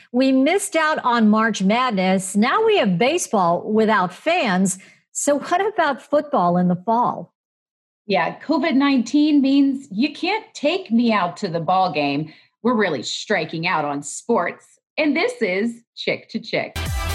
We missed out on March Madness. Now we have baseball without fans. So, what about football in the fall? Yeah, COVID-19 means you can't take me out to the ball game. We're really striking out on sports. And this is Chick to Chick.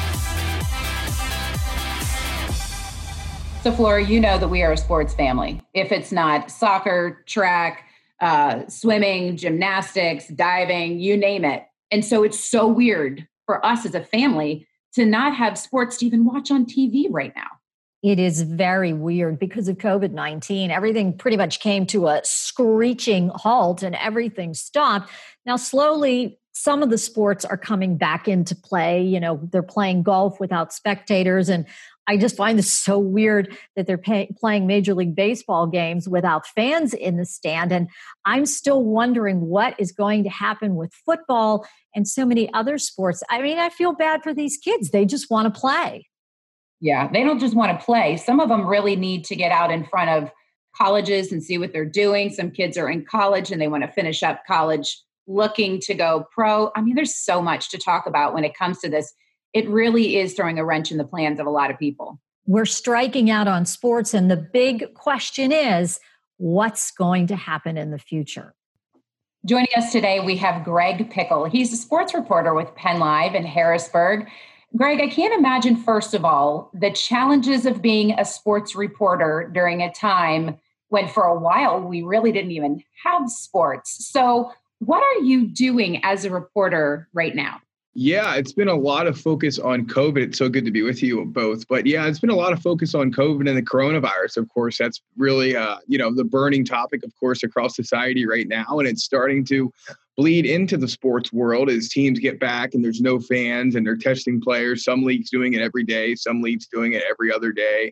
So, Flora, you know that we are a sports family. If it's not soccer, track, swimming, gymnastics, diving, you name it. And so it's so weird for us as a family to not have sports to even watch on TV right now. It is very weird because of COVID-19. Everything pretty much came to a screeching halt and everything stopped. Now, slowly, some of the sports are coming back into play. You know, they're playing golf without spectators. And I just find this so weird that they're playing Major League Baseball games without fans in the stand. And I'm still wondering what is going to happen with football and so many other sports. I mean, I feel bad for these kids. They just want to play. Yeah, they don't just want to play. Some of them really need to get out in front of colleges and see what they're doing. Some kids are in college and they want to finish up college looking to go pro. I mean, there's so much to talk about when it comes to this. It really is throwing a wrench in the plans of a lot of people. We're striking out on sports, and the big question is, what's going to happen in the future? Joining us today, we have Greg Pickle. He's a sports reporter with Penn Live in Harrisburg. Greg, I can't imagine, first of all, the challenges of being a sports reporter during a time when for a while we really didn't even have sports. So what are you doing as a reporter right now? Yeah, it's been a lot of focus on COVID. It's so good to be with you both. But yeah, it's been a lot of focus on COVID and the coronavirus. Of course, that's really, the burning topic, of course, across society right now. And it's starting to bleed into the sports world as teams get back and there's no fans and they're testing players. Some leagues doing it every day. Some leagues doing it every other day.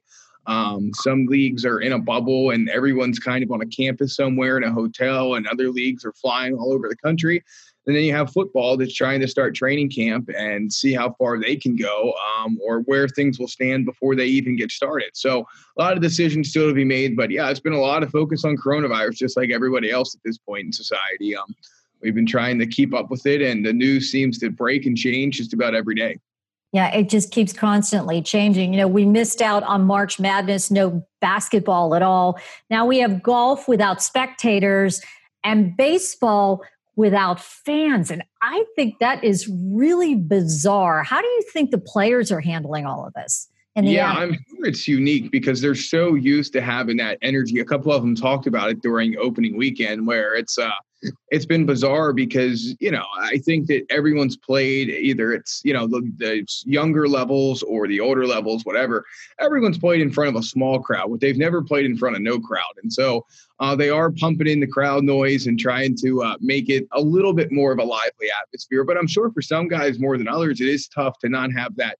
Some leagues are in a bubble and everyone's kind of on a campus somewhere in a hotel, and other leagues are flying all over the country. And then you have football that's trying to start training camp and see how far they can go, or where things will stand before they even get started. So a lot of decisions still to be made. But yeah, it's been a lot of focus on coronavirus, just like everybody else at this point in society. We've been trying to keep up with it, and the news seems to break and change just about every day. Yeah, it just keeps constantly changing. You know, we missed out on March Madness, no basketball at all. Now we have golf without spectators and baseball without fans. And I think that is really bizarre. How do you think the players are handling all of this? I'm sure it's unique because they're so used to having that energy. A couple of them talked about it during opening weekend, where it's been bizarre because, I think that everyone's played, either it's, the younger levels or the older levels, whatever. Everyone's played in front of a small crowd, but they've never played in front of no crowd. And so they are pumping in the crowd noise and trying to make it a little bit more of a lively atmosphere. But I'm sure for some guys more than others, it is tough to not have that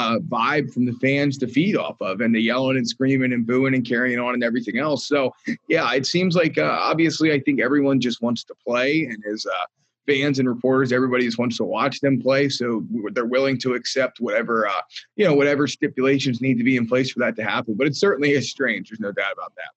vibe from the fans to feed off of, and the yelling and screaming and booing and carrying on and everything else. So yeah, it seems like obviously I think everyone just wants to play, and as fans and reporters, everybody just wants to watch them play. So they're willing to accept whatever whatever stipulations need to be in place for that to happen. But it certainly is strange. There's no doubt about that.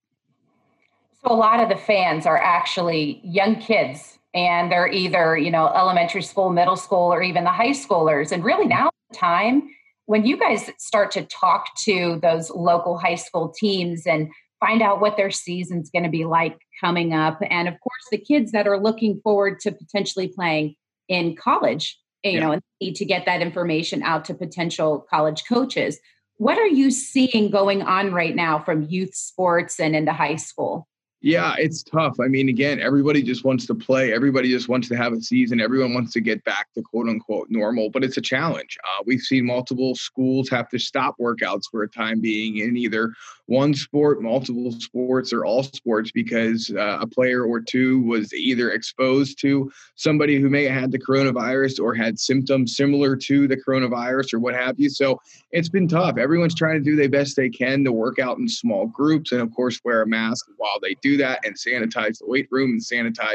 So a lot of the fans are actually young kids, and they're either, elementary school, middle school, or even the high schoolers. And really now the time when you guys start to talk to those local high school teams and find out what their season's going to be like coming up. And of course, the kids that are looking forward to potentially playing in college, and need to get that information out to potential college coaches. What are you seeing going on right now from youth sports and into high school? Yeah, it's tough. I mean, again, everybody just wants to play. Everybody just wants to have a season. Everyone wants to get back to quote unquote normal, but it's a challenge. We've seen multiple schools have to stop workouts for a time being in either one sport, multiple sports, or all sports because a player or two was either exposed to somebody who may have had the coronavirus or had symptoms similar to the coronavirus or what have you. So it's been tough. Everyone's trying to do their best they can to work out in small groups and, of course, wear a mask while they do that and sanitize the weight room and sanitize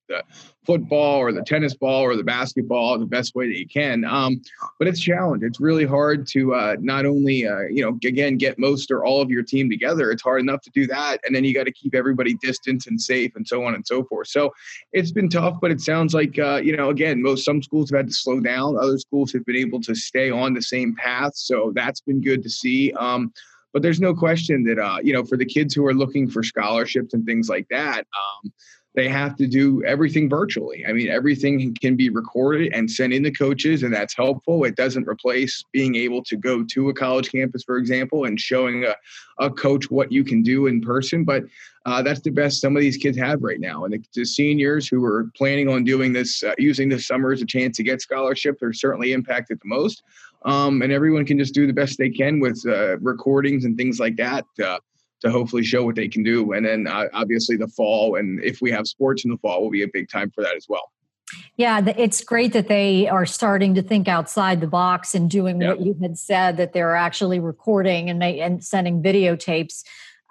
the football or the tennis ball or the basketball the best way that you can. But it's a challenge. It's really hard to not only, again, get most or all of your team together. It's hard enough to do that. And then you got to keep everybody distant and safe and so on and so forth. So it's been tough, but it sounds like, again, some schools have had to slow down. Other schools have been able to stay on the same path. So that's been good to see. But there's no question that, for the kids who are looking for scholarships and things like that, they have to do everything virtually. I mean, everything can be recorded and sent in to coaches, and that's helpful. It doesn't replace being able to go to a college campus, for example, and showing a coach what you can do in person. But that's the best some of these kids have right now. And the seniors who are planning on doing this, using this summer as a chance to get scholarships, are certainly impacted the most. And everyone can just do the best they can with recordings and things like that to hopefully show what they can do. And then obviously the fall, and if we have sports in the fall, will be a big time for that as well. Yeah, it's great that they are starting to think outside the box and doing what you had said, that they're actually recording and sending videotapes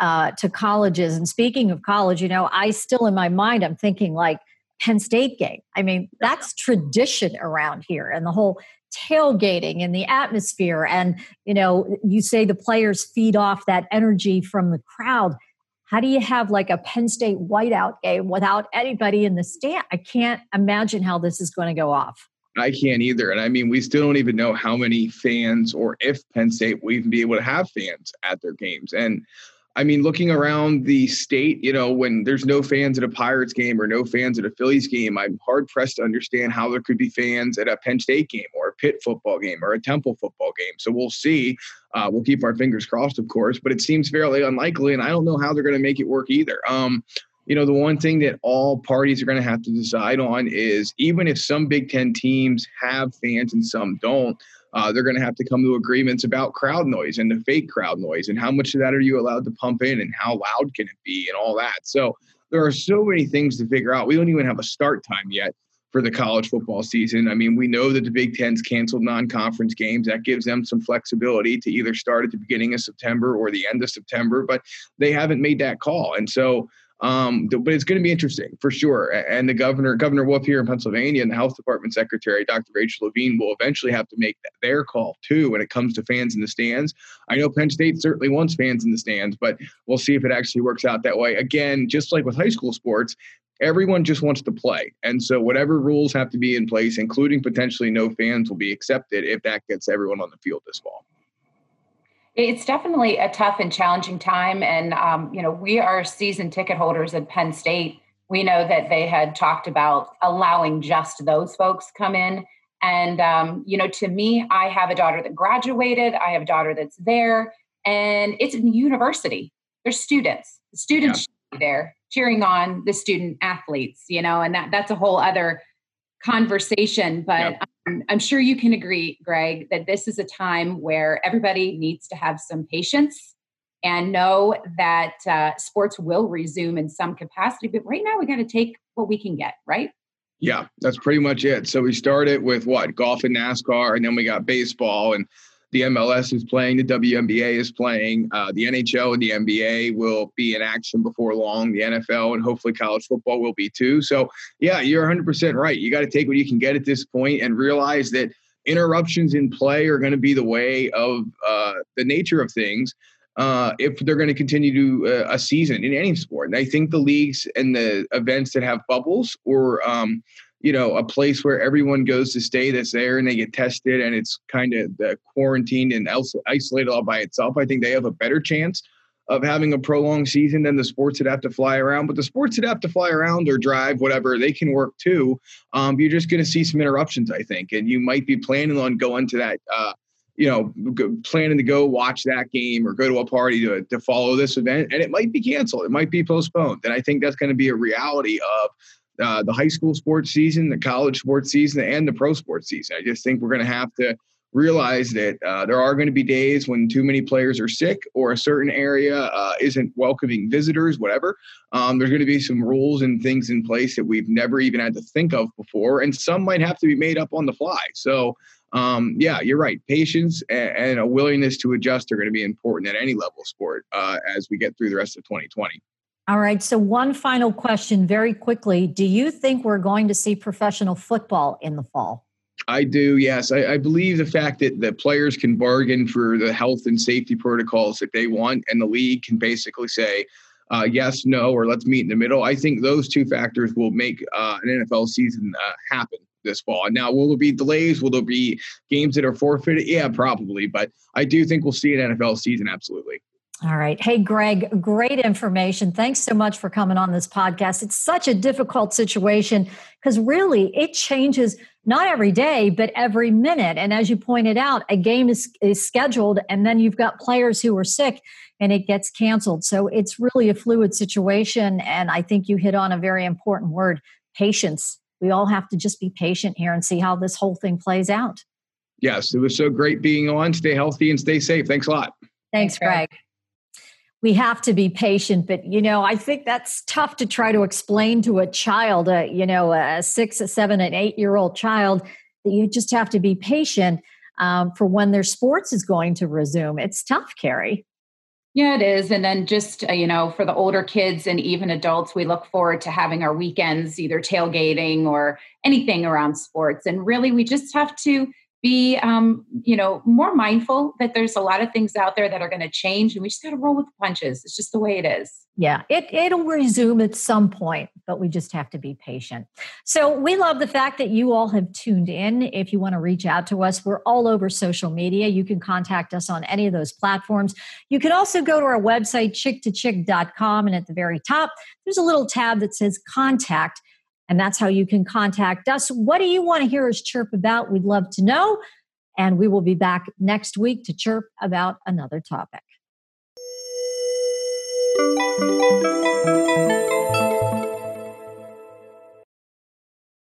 to colleges. And speaking of college, I still in my mind, I'm thinking like Penn State game. I mean, that's tradition around here, and the whole tailgating and the atmosphere. And, you say the players feed off that energy from the crowd. How do you have like a Penn State whiteout game without anybody in the stand? I can't imagine how this is going to go off. I can't either. And I mean, we still don't even know how many fans or if Penn State will even be able to have fans at their games. And I mean, looking around the state, when there's no fans at a Pirates game or no fans at a Phillies game, I'm hard pressed to understand how there could be fans at a Penn State game or a Pitt football game or a Temple football game. So we'll see. We'll keep our fingers crossed, of course, but it seems fairly unlikely. And I don't know how they're going to make it work either. The one thing that all parties are going to have to decide on is, even if some Big Ten teams have fans and some don't, they're going to have to come to agreements about crowd noise and the fake crowd noise, and how much of that are you allowed to pump in, and how loud can it be, and all that. So there are so many things to figure out. We don't even have a start time yet for the college football season. I mean, we know that the Big Ten's canceled non-conference games. That gives them some flexibility to either start at the beginning of September or the end of September, but they haven't made that call. And so but it's going to be interesting for sure. And the Governor Wolf here in Pennsylvania, and the Health Department Secretary, Dr. Rachel Levine, will eventually have to make their call too when it comes to fans in the stands. I know Penn State certainly wants fans in the stands, but we'll see if it actually works out that way. Again, just like with high school sports, everyone just wants to play. And so whatever rules have to be in place, including potentially no fans, will be accepted if that gets everyone on the field this fall. It's definitely a tough and challenging time. And, we are season ticket holders at Penn State. We know that they had talked about allowing just those folks come in. And, to me, I have a daughter that graduated. I have a daughter that's there. And it's a university. There's students. The students should be there cheering on the student athletes, and that's a whole other conversation. But I'm sure you can agree, Greg, that this is a time where everybody needs to have some patience and know that sports will resume in some capacity. But right now we got to take what we can get, right? Yeah, that's pretty much it. So we started with golf and NASCAR, and then we got baseball, and the MLS is playing, the WNBA is playing, the NHL and the NBA will be in action before long, the NFL and hopefully college football will be too. So yeah, you're 100% right. You got to take what you can get at this point and realize that interruptions in play are going to be the way of the nature of things if they're going to continue to a season in any sport. And I think the leagues and the events that have bubbles or a place where everyone goes to stay that's there and they get tested and it's kind of quarantined and isolated all by itself, I think they have a better chance of having a prolonged season than the sports that have to fly around. But the sports that have to fly around or drive, whatever, they can work too. You're just going to see some interruptions, I think. And you might be planning on going to that, planning to go watch that game or go to a party to follow this event. And it might be canceled. It might be postponed. And I think that's going to be a reality of the high school sports season, the college sports season, and the pro sports season. I just think we're going to have to realize that there are going to be days when too many players are sick or a certain area isn't welcoming visitors, whatever. There's going to be some rules and things in place that we've never even had to think of before, and some might have to be made up on the fly. So, you're right. Patience and a willingness to adjust are going to be important at any level of sport as we get through the rest of 2020. All right. So one final question very quickly. Do you think we're going to see professional football in the fall? I do, yes. I believe the fact that the players can bargain for the health and safety protocols that they want, and the league can basically say yes, no, or let's meet in the middle. I think those two factors will make an NFL season happen this fall. And now, will there be delays? Will there be games that are forfeited? Yeah, probably. But I do think we'll see an NFL season, absolutely. All right. Hey, Greg, great information. Thanks so much for coming on this podcast. It's such a difficult situation because really it changes not every day, but every minute. And as you pointed out, a game is scheduled and then you've got players who are sick and it gets canceled. So it's really a fluid situation. And I think you hit on a very important word, patience. We all have to just be patient here and see how this whole thing plays out. Yes, it was so great being on. Stay healthy and stay safe. Thanks a lot. Thanks, Greg. We have to be patient, but, I think that's tough to try to explain to a child, a 6, a 7, an 8-year-old child, that you just have to be patient for when their sports is going to resume. It's tough, Carrie. Yeah, it is. And then just, for the older kids and even adults, we look forward to having our weekends, either tailgating or anything around sports. And really, we just have to be, more mindful that there's a lot of things out there that are going to change, and we just got to roll with the punches. It's just the way it is. Yeah, it'll resume at some point, but we just have to be patient. So we love the fact that you all have tuned in. If you want to reach out to us, we're all over social media. You can contact us on any of those platforms. You can also go to our website, chick2chick.com, and at the very top, there's a little tab that says Contact. And that's how you can contact us. What do you want to hear us chirp about? We'd love to know. And we will be back next week to chirp about another topic.